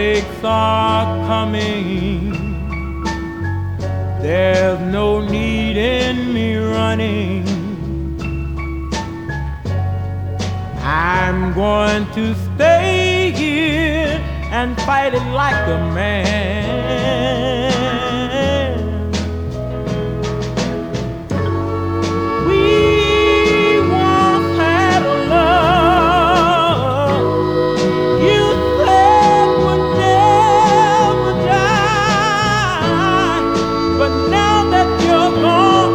heartaches are coming. There's no need in me running. I'm going to stay here and fight it like a man. We once had a love you said would never die, but now that you're gone,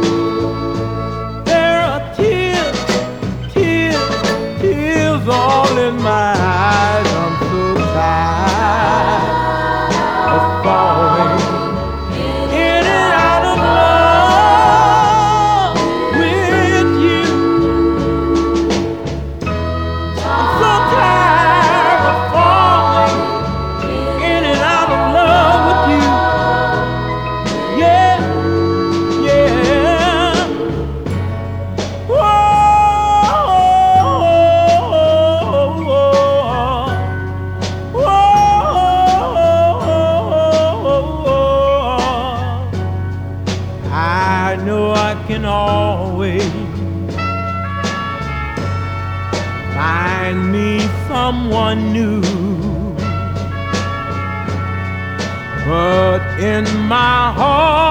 there are tears, tears, tears all in my eyes. I'm so tired of falling in and out of love with you. I'm so tired of falling in and out of love with you. Yeah, yeah. I know I can always find me someone new, but in my heart